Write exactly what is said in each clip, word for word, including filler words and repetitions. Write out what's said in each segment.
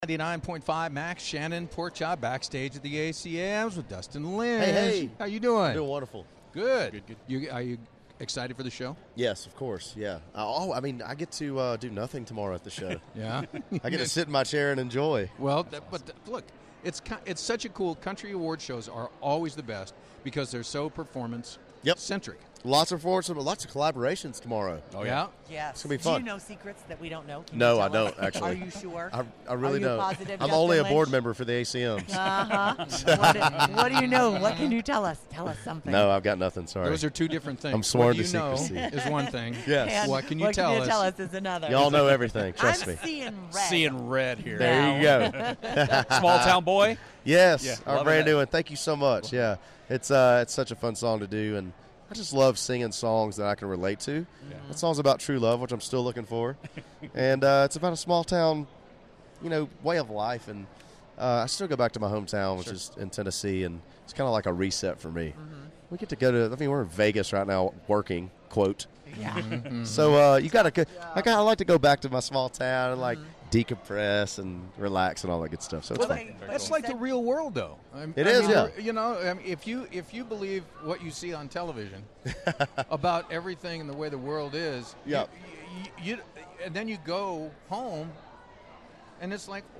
ninety-nine point five Max Shannon Porkchop backstage at the A C Ms with Dustin Lynch. Hey, hey. How you doing? I'm doing wonderful. Good. Good, good. You, are you excited for the show? Yes, of course. Yeah. Uh, oh, I mean, I get to uh, do nothing tomorrow at the show. Yeah. I get to sit in my chair and enjoy. Well, th- but th- look, it's ki- it's such a cool country award shows are always the best because they're so performance Yep. centric. Lots of performances, lots of collaborations tomorrow. Oh, yeah. yeah. Yes. It's gonna be Do fun. you know secrets that we don't know? Can No, you I tell us? don't, actually. Are you sure? I, I really Are you don't. positive, I'm Justin only a board Lynch? member for the A C Ms. Uh-huh. what, do, what do you know? What can you tell us? Tell us something. No, I've got nothing. Sorry. Those are two different things. I'm sworn what to you know secrecy. is one thing. Yes. And What can you what tell can you us? tell us is another. Y'all know everything. Trust I'm me. seeing red. Seeing red here. There you go. Small town boy. Yes, Yeah, our loving brand that. new one. Thank you so much. Yeah, it's uh, it's such a fun song to do, and I just love singing songs that I can relate to. That song's about true love, which I'm still looking for, and uh, it's about a small town, you know, way of life. And uh, I still go back to my hometown, which Sure. is in Tennessee, and it's kind of like a reset for me. We get to go to. I mean, we're in Vegas right now, working. Quote. Yeah. So uh, you got to. I got. I like to go back to my small town and like decompress and relax and all that good stuff. So it's fun. Okay, but That's you like the said- real world, though. I It I is, mean, yeah. we're- You know, I mean, if you if you believe what you see on television about everything and the way the world is, you- Yep. you, you, and then you go home, and it's like,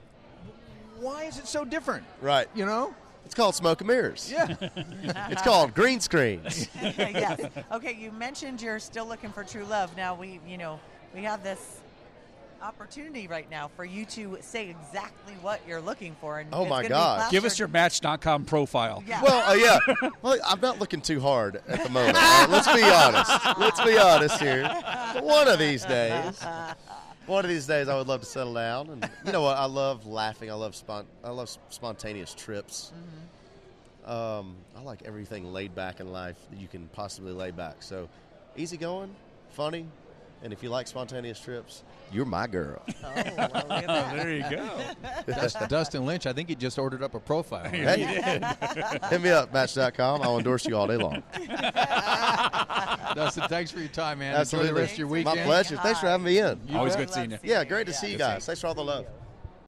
why is it so different? Right. You know? It's called smoke and mirrors. Yeah. It's called green screens. yes. Okay, you mentioned you're still looking for true love. Now we, you know, we have this opportunity right now for you to say exactly what you're looking for. And Oh, it's my gonna be God. plastered- Give us your Match dot com profile. Yeah. Well, uh, yeah. Well, I'm not looking too hard at the moment. All right, let's be honest. Let's be honest here. But one of these days, one of these days, I would love to settle down. And you know what? I love laughing. I love spont- I love s- spontaneous trips. Um, I like everything laid back in life that you can possibly lay back. So, easygoing, funny, and if you like spontaneous trips, you're my girl. Oh, well, look at that. There you go. Dustin, Dustin Lynch, I think he just ordered up a profile. Hey, hit me up, Match dot com. I'll endorse you all day long. Dustin, thanks for your time, man. Enjoy Absolutely. the rest of your Thanks for weekend. My pleasure. Thanks for having me in. You Always bet. good seeing you. Yeah, great to see you guys. Thanks for all the love.